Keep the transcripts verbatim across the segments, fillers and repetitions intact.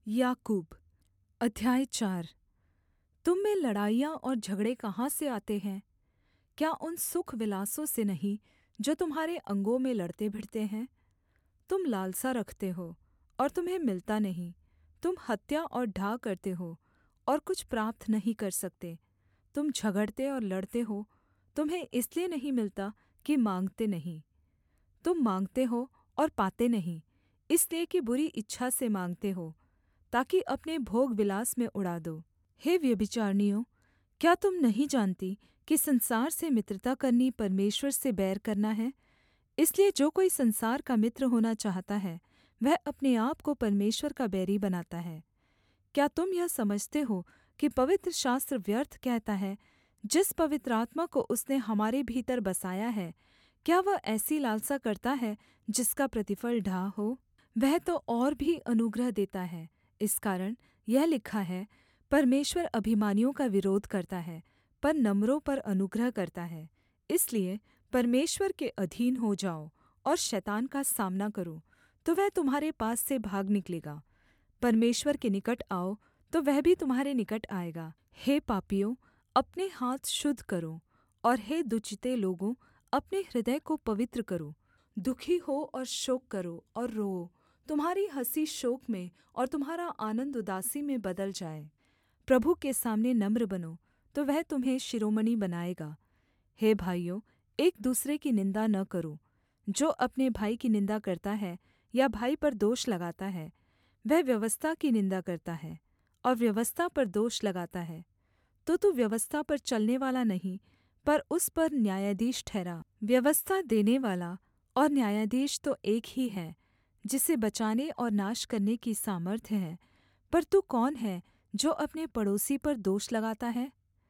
याकूब अध्याय चार। तुम में लड़ाइयाँ और झगड़े कहाँ से आते हैं? क्या उन सुख विलासों से नहीं जो तुम्हारे अंगों में लड़ते भिड़ते हैं? तुम लालसा रखते हो और तुम्हें मिलता नहीं। तुम हत्या और ढा करते हो और कुछ प्राप्त नहीं कर सकते। तुम झगड़ते और लड़ते हो, तुम्हें इसलिए नहीं मिलता कि माँगते नहीं। तुम माँगते हो और पाते नहीं, इसलिए कि बुरी इच्छा से माँगते हो, ताकि अपने भोग विलास में उड़ा दो। हे व्यभिचारिणियों, क्या तुम नहीं जानती कि संसार से मित्रता करनी परमेश्वर से बैर करना है? इसलिए जो कोई संसार का मित्र होना चाहता है, वह अपने आप को परमेश्वर का बैरी बनाता है। क्या तुम यह समझते हो कि पवित्र शास्त्र व्यर्थ कहता है, जिस पवित्र आत्मा को उसने हमारे भीतर बसाया है, क्या वह ऐसी लालसा करता है जिसका प्रतिफल ढा हो? वह तो और भी अनुग्रह देता है। इस कारण यह लिखा है, परमेश्वर अभिमानियों का विरोध करता है, पर नम्रों पर अनुग्रह करता है। इसलिए परमेश्वर के अधीन हो जाओ और शैतान का सामना करो, तो वह तुम्हारे पास से भाग निकलेगा। परमेश्वर के निकट आओ, तो वह भी तुम्हारे निकट आएगा। हे पापियों, अपने हाथ शुद्ध करो, और हे दुचिते लोगों, अपने हृदय को पवित्र करो। दुखी हो और शोक करो और रोओ। तुम्हारी हँसी शोक में और तुम्हारा आनन्द उदासी में बदल जाए। प्रभु के सामने नम्र बनो, तो वह तुम्हें शिरोमणि बनाएगा। हे भाइयों, एक दूसरे की निन्दा न करो। जो अपने भाई की निन्दा करता है या भाई पर दोष लगाता है, वह व्यवस्था की निन्दा करता है और व्यवस्था पर दोष लगाता है। तो तू व्यवस्था पर चलनेवाला नहीं, पर उस पर न्यायाधीश ठहरा। व्यवस्था देनेवाला और न्यायाधीश तो एक ही है, जिसे बचाने और नाश करने की सामर्थ्य है। पर तू कौन है जो अपने पड़ोसी पर दोष लगाता है?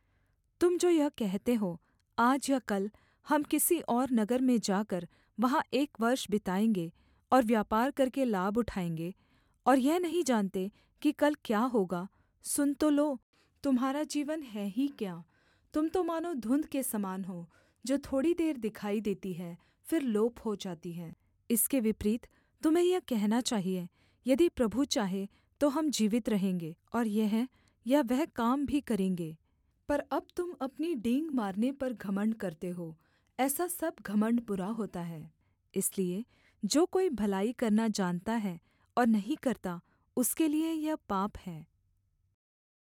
तुम जो यह कहते हो, आज या कल हम किसी और नगर में जाकर वहाँ एक वर्ष बिताएँगे और व्यापार करके लाभ उठाएँगे, और यह नहीं जानते कि कल क्या होगा। सुन तो लो, तुम्हारा जीवन है ही क्या? तुम तो मानो धुंध के समान हो, जो थोड़ी देर दिखाई देती है, फिर लोप हो जाती है। इसके विपरीत तुम्हें यह कहना चाहिए, यदि प्रभु चाहे तो हम जीवित रहेंगे और यह या वह काम भी करेंगे। पर अब तुम अपनी डींग मारने पर घमण्ड करते हो। ऐसा सब घमण्ड बुरा होता है। इसलिए जो कोई भलाई करना जानता है और नहीं करता, उसके लिए यह पाप है।